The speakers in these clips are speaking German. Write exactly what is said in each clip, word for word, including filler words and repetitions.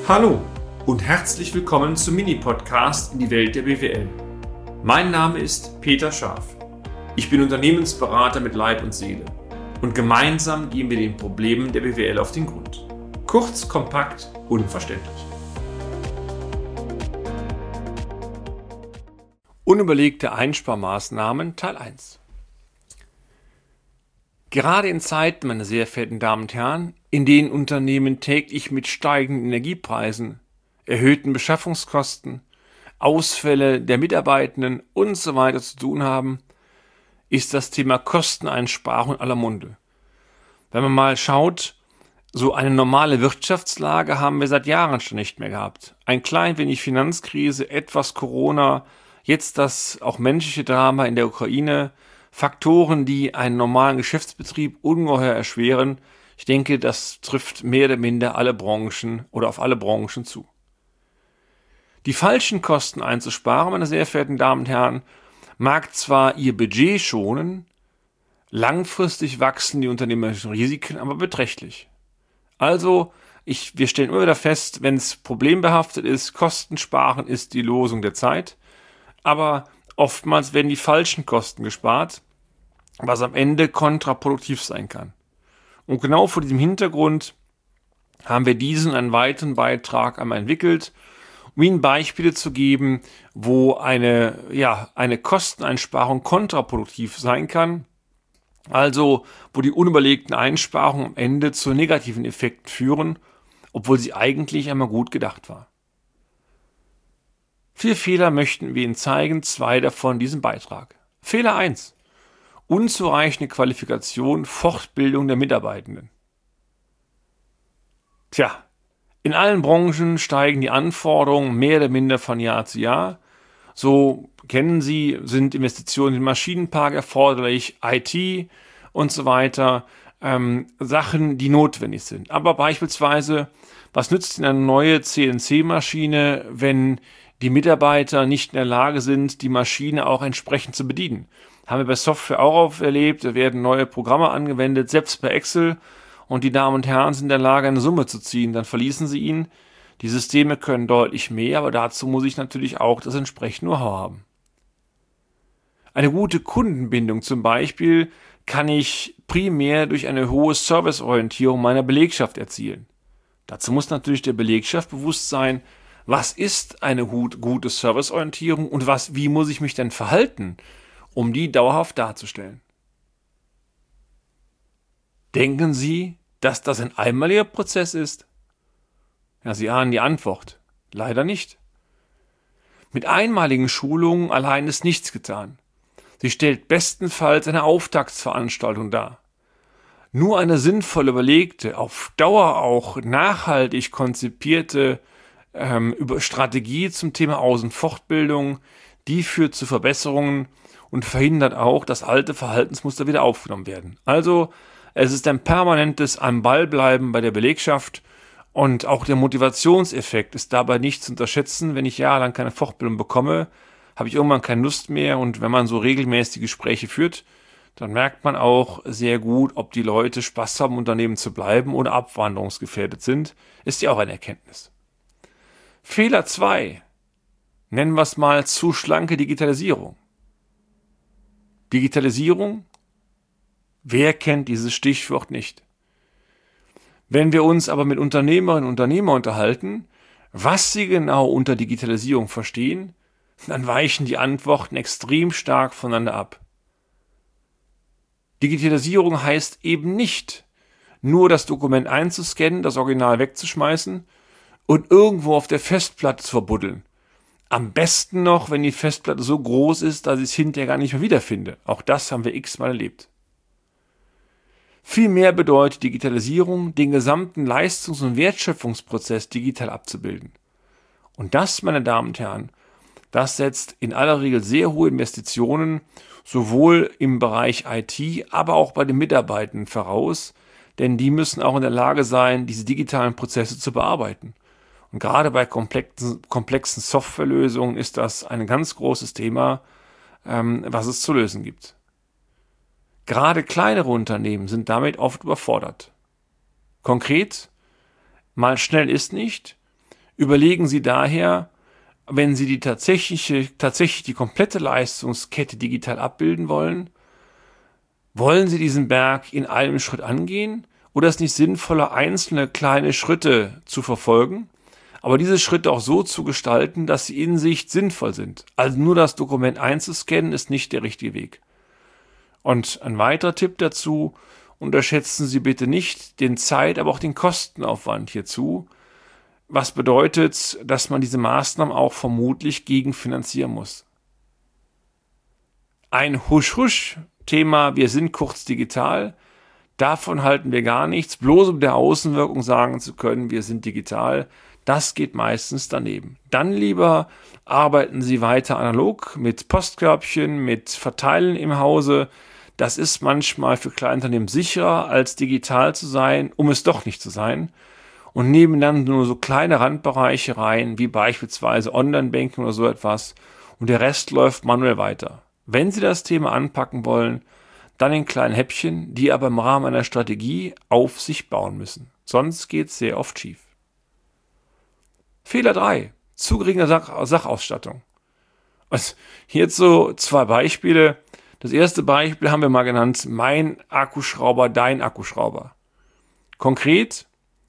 Hallo und herzlich willkommen zum Mini-Podcast in die Welt der B W L. Mein Name ist Peter Scharf. Ich bin Unternehmensberater mit Leib und Seele und gemeinsam gehen wir den Problemen der B W L auf den Grund. Kurz, kompakt, unverständlich. Unüberlegte Einsparmaßnahmen Teil eins. Gerade in Zeiten, meine sehr verehrten Damen und Herren, in denen Unternehmen täglich mit steigenden Energiepreisen, erhöhten Beschaffungskosten, Ausfälle der Mitarbeitenden und so weiter zu tun haben, ist das Thema Kosteneinsparung in aller Munde. Wenn man mal schaut, so eine normale Wirtschaftslage haben wir seit Jahren schon nicht mehr gehabt. Ein klein wenig Finanzkrise, etwas Corona, jetzt das auch menschliche Drama in der Ukraine, Faktoren, die einen normalen Geschäftsbetrieb ungeheuer erschweren. Ich denke, das trifft mehr oder minder alle Branchen oder auf alle Branchen zu. Die falschen Kosten einzusparen, meine sehr verehrten Damen und Herren, mag zwar Ihr Budget schonen, langfristig wachsen die unternehmerischen Risiken aber beträchtlich. Also, ich, wir stellen immer wieder fest, wenn es problembehaftet ist, Kosten sparen ist die Losung der Zeit, aber oftmals werden die falschen Kosten gespart, was am Ende kontraproduktiv sein kann. Und genau vor diesem Hintergrund haben wir diesen einen weiteren Beitrag einmal entwickelt, um Ihnen Beispiele zu geben, wo eine, ja, eine Kosteneinsparung kontraproduktiv sein kann, also wo die unüberlegten Einsparungen am Ende zu negativen Effekten führen, obwohl sie eigentlich einmal gut gedacht war. Vier Fehler möchten wir Ihnen zeigen, zwei davon in diesem Beitrag. Fehler eins. Unzureichende Qualifikation, Fortbildung der Mitarbeitenden. Tja, in allen Branchen steigen die Anforderungen mehr oder minder von Jahr zu Jahr. So kennen Sie, sind Investitionen in den Maschinenpark erforderlich, I T und so weiter, ähm, Sachen, die notwendig sind. Aber beispielsweise, was nützt Ihnen eine neue C N C-Maschine, wenn die Mitarbeiter nicht in der Lage sind, die Maschine auch entsprechend zu bedienen? Haben wir bei Software auch erlebt, da werden neue Programme angewendet, selbst bei Excel, und die Damen und Herren sind in der Lage, eine Summe zu ziehen, dann verließen sie ihn. Die Systeme können deutlich mehr, aber dazu muss ich natürlich auch das entsprechende Know-how haben. Eine gute Kundenbindung zum Beispiel kann ich primär durch eine hohe Serviceorientierung meiner Belegschaft erzielen. Dazu muss natürlich der Belegschaft bewusst sein, was ist eine gute Serviceorientierung und was, wie muss ich mich denn verhalten, um die dauerhaft darzustellen. Denken Sie, dass das ein einmaliger Prozess ist? Ja, Sie ahnen die Antwort. Leider nicht. Mit einmaligen Schulungen allein ist nichts getan. Sie stellt bestenfalls eine Auftaktsveranstaltung dar. Nur eine sinnvoll überlegte, auf Dauer auch nachhaltig konzipierte ähm, über Strategie zum Thema Aus- und Fortbildung, die führt zu Verbesserungen und verhindert auch, dass alte Verhaltensmuster wieder aufgenommen werden. Also es ist ein permanentes Am Ball bleiben bei der Belegschaft und auch der Motivationseffekt ist dabei nicht zu unterschätzen. Wenn ich jahrelang keine Fortbildung bekomme, habe ich irgendwann keine Lust mehr, und wenn man so regelmäßig Gespräche führt, dann merkt man auch sehr gut, ob die Leute Spaß haben, im Unternehmen zu bleiben oder abwanderungsgefährdet sind. Ist ja auch eine Erkenntnis. Fehler zwei. Nennen wir es mal zu schlanke Digitalisierung. Digitalisierung? Wer kennt dieses Stichwort nicht? Wenn wir uns aber mit Unternehmerinnen und Unternehmern unterhalten, was sie genau unter Digitalisierung verstehen, dann weichen die Antworten extrem stark voneinander ab. Digitalisierung heißt eben nicht, nur das Dokument einzuscannen, das Original wegzuschmeißen und irgendwo auf der Festplatte zu verbuddeln. Am besten noch, wenn die Festplatte so groß ist, dass ich es hinterher gar nicht mehr wiederfinde. Auch das haben wir x-mal erlebt. Vielmehr bedeutet Digitalisierung, den gesamten Leistungs- und Wertschöpfungsprozess digital abzubilden. Und das, meine Damen und Herren, das setzt in aller Regel sehr hohe Investitionen sowohl im Bereich I T, aber auch bei den Mitarbeitenden voraus, denn die müssen auch in der Lage sein, diese digitalen Prozesse zu bearbeiten. Und gerade bei komplexen, komplexen Softwarelösungen ist das ein ganz großes Thema, ähm, was es zu lösen gibt. Gerade kleinere Unternehmen sind damit oft überfordert. Konkret, mal schnell ist nicht, Überlegen Sie daher, wenn Sie die tatsächliche, tatsächlich die komplette Leistungskette digital abbilden wollen, wollen Sie diesen Berg in einem Schritt angehen oder ist es nicht sinnvoller, einzelne kleine Schritte zu verfolgen, aber diese Schritte auch so zu gestalten, dass sie in sich sinnvoll sind? Also nur das Dokument einzuscannen ist nicht der richtige Weg. Und ein weiterer Tipp dazu: Unterschätzen Sie bitte nicht den Zeit-, aber auch den Kostenaufwand hierzu. Was bedeutet, dass man diese Maßnahmen auch vermutlich gegenfinanzieren muss. Ein Husch-Husch-Thema, wir sind kurz digital, davon halten wir gar nichts, bloß um der Außenwirkung sagen zu können, wir sind digital, das geht meistens daneben. Dann lieber arbeiten Sie weiter analog mit Postkörbchen, mit Verteilen im Hause. Das ist manchmal für Kleinunternehmen sicherer, als digital zu sein, um es doch nicht zu sein. Und nehmen dann nur so kleine Randbereiche rein, wie beispielsweise Online-Banking oder so etwas. Und der Rest läuft manuell weiter. Wenn Sie das Thema anpacken wollen, dann in kleinen Häppchen, die aber im Rahmen einer Strategie auf sich bauen müssen. Sonst geht es sehr oft schief. Fehler drei. Zu geringe Sach- Sachausstattung. Also hierzu zwei Beispiele. Das erste Beispiel haben wir mal genannt: mein Akkuschrauber, dein Akkuschrauber. Konkret: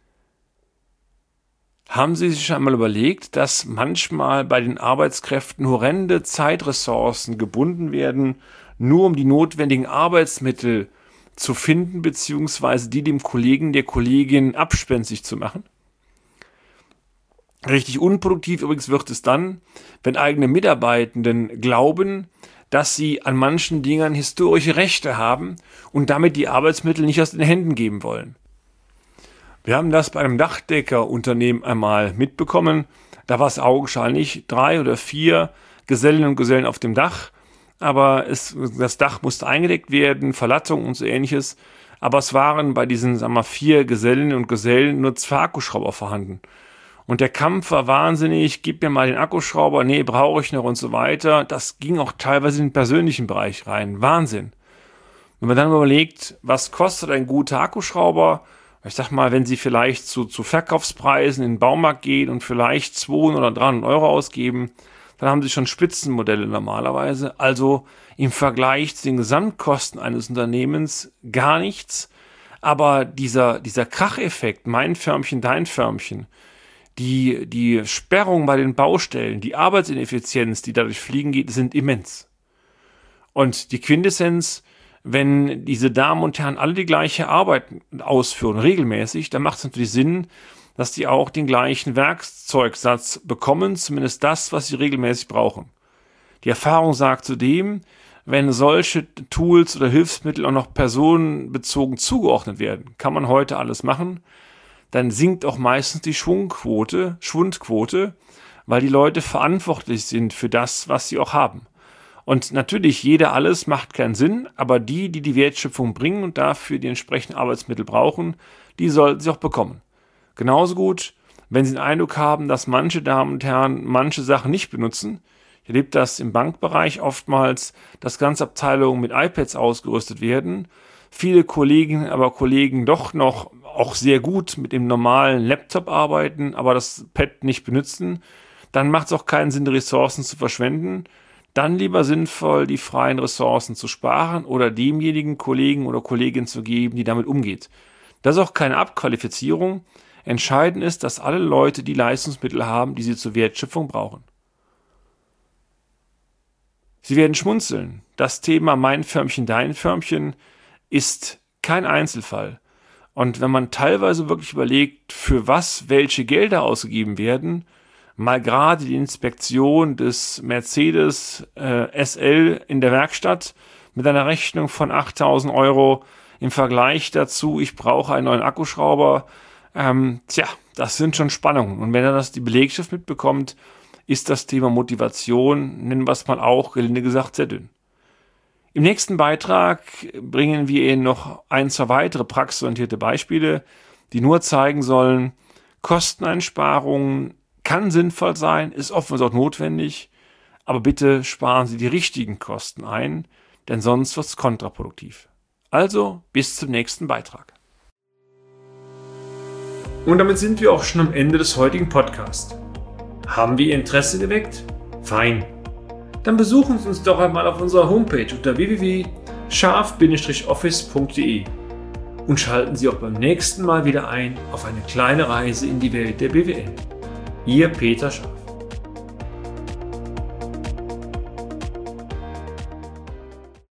Haben Sie sich einmal überlegt, dass manchmal bei den Arbeitskräften horrende Zeitressourcen gebunden werden, nur um die notwendigen Arbeitsmittel zu finden, beziehungsweise die dem Kollegen, der Kollegin abspenstig zu machen? Richtig unproduktiv übrigens wird es dann, wenn eigene Mitarbeitenden glauben, dass sie an manchen Dingen historische Rechte haben und damit die Arbeitsmittel nicht aus den Händen geben wollen. Wir haben das bei einem Dachdeckerunternehmen einmal mitbekommen. Da war es augenscheinlich drei oder vier Gesellen und Gesellen auf dem Dach, aber es, das Dach musste eingedeckt werden, Verlattung und so ähnliches. Aber es waren bei diesen, sagen wir, vier Gesellen und Gesellen nur zwei Akkuschrauber vorhanden. Und der Kampf war wahnsinnig: gib mir mal den Akkuschrauber, nee, brauche ich noch und so weiter. Das ging auch teilweise in den persönlichen Bereich rein. Wahnsinn. Wenn man dann überlegt, was kostet ein guter Akkuschrauber? Ich sag mal, wenn Sie vielleicht zu, zu Verkaufspreisen in den Baumarkt gehen und vielleicht zweihundert oder dreihundert Euro ausgeben, dann haben Sie schon Spitzenmodelle normalerweise. Also im Vergleich zu den Gesamtkosten eines Unternehmens gar nichts. Aber dieser, dieser Kracheffekt, mein Förmchen, dein Förmchen, die, die Sperrung bei den Baustellen, die Arbeitsineffizienz, die dadurch fliegen geht, sind immens. Und die Quintessenz: Wenn diese Damen und Herren alle die gleiche Arbeit ausführen, regelmäßig, dann macht es natürlich Sinn, dass die auch den gleichen Werkzeugsatz bekommen, zumindest das, was sie regelmäßig brauchen. Die Erfahrung sagt zudem, wenn solche Tools oder Hilfsmittel auch noch personenbezogen zugeordnet werden, kann man heute alles machen, dann sinkt auch meistens die Schwungquote, Schwundquote, weil die Leute verantwortlich sind für das, was sie auch haben. Und natürlich, jeder alles macht keinen Sinn, aber die, die die Wertschöpfung bringen und dafür die entsprechenden Arbeitsmittel brauchen, die sollten sie auch bekommen. Genauso gut, wenn Sie den Eindruck haben, dass manche Damen und Herren manche Sachen nicht benutzen. Ich erlebe das im Bankbereich oftmals, dass ganze Abteilungen mit iPads ausgerüstet werden. Viele Kolleginnen, aber Kollegen doch noch auch sehr gut mit dem normalen Laptop arbeiten, aber das Pad nicht benutzen. Dann macht es auch keinen Sinn, die Ressourcen zu verschwenden. Dann lieber sinnvoll, die freien Ressourcen zu sparen oder demjenigen Kollegen oder Kollegin zu geben, die damit umgeht. Das ist auch keine Abqualifizierung. Entscheidend ist, dass alle Leute die Leistungsmittel haben, die sie zur Wertschöpfung brauchen. Sie werden schmunzeln. Das Thema mein Förmchen, dein Förmchen ist kein Einzelfall. Und wenn man teilweise wirklich überlegt, für was welche Gelder ausgegeben werden, mal gerade die Inspektion des Mercedes äh, S L in der Werkstatt mit einer Rechnung von achttausend Euro im Vergleich dazu, ich brauche einen neuen Akkuschrauber, ähm, tja, das sind schon Spannungen. Und wenn er das die Belegschaft mitbekommt, ist das Thema Motivation, nennen wir es mal auch, gelinde gesagt, sehr dünn. Im nächsten Beitrag bringen wir Ihnen noch ein, zwei weitere praxisorientierte Beispiele, die nur zeigen sollen, Kosteneinsparungen kann sinnvoll sein, ist oftmals auch notwendig, aber bitte sparen Sie die richtigen Kosten ein, denn sonst wird es kontraproduktiv. Also bis zum nächsten Beitrag. Und damit sind wir auch schon am Ende des heutigen Podcasts. Haben wir Ihr Interesse geweckt? Fein. Dann besuchen Sie uns doch einmal auf unserer Homepage unter w w w punkt scharf Bindestrich office punkt d e und schalten Sie auch beim nächsten Mal wieder ein auf eine kleine Reise in die Welt der B W L. Ihr Peter Scharf.